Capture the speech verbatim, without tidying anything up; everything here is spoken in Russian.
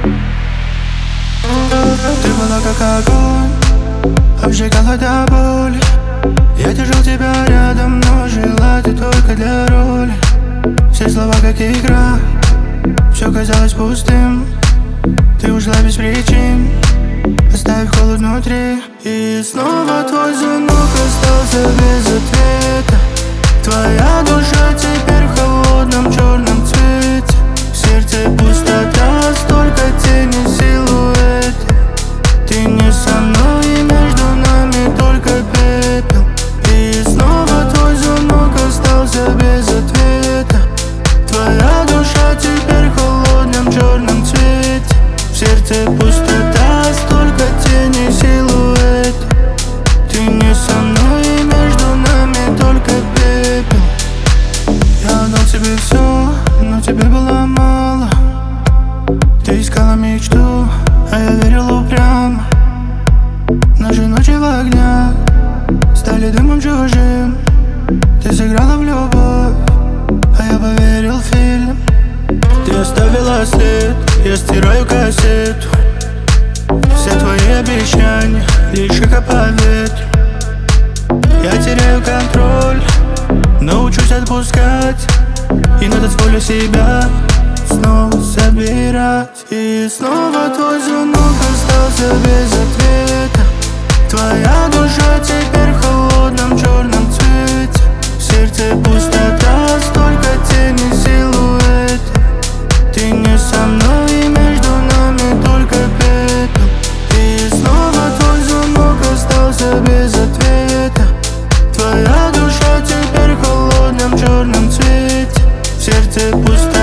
Ты была как огонь, обжигала до боли. Я держал тебя рядом, но жила ты только для роли. Все слова как игра, все казалось пустым. Ты ушла без причин, оставив холод внутри. И снова твой звонок остался без ответа. Твоя душа теперь в холодном черном цвете. В сердце пустота, столько тени, силуэты. Ты не со мной, и между нами только пепел. И снова твой звонок остался без ответа. Твоя душа теперь в холодном черном цвете. В сердце пустота, столько тени, силуэт. Ты не со мной, и между нами только пепел. Я отдал тебе все, но тебе было мало. Ты искала мечту, а я верил упрямо. Наши ночи в огнях стали дымом чужим. Ты сыграла в любовь, а я поверил в фильм. Ты оставила след, я стираю кассету. Все твои обещания, лишь как по ветру. Я теряю контроль, научусь отпускать. И на танцполе себя снова собирать. И снова твой звонок остался без ответа. Твоя душа теперь в холодном черном цвете. В сердце пустота, столько тени, силуэты. Ты не со мной, и между нами только пепел. И снова твой звонок остался без ответа. Твоя душа теперь в холодном черном цвете. В сердце пустота.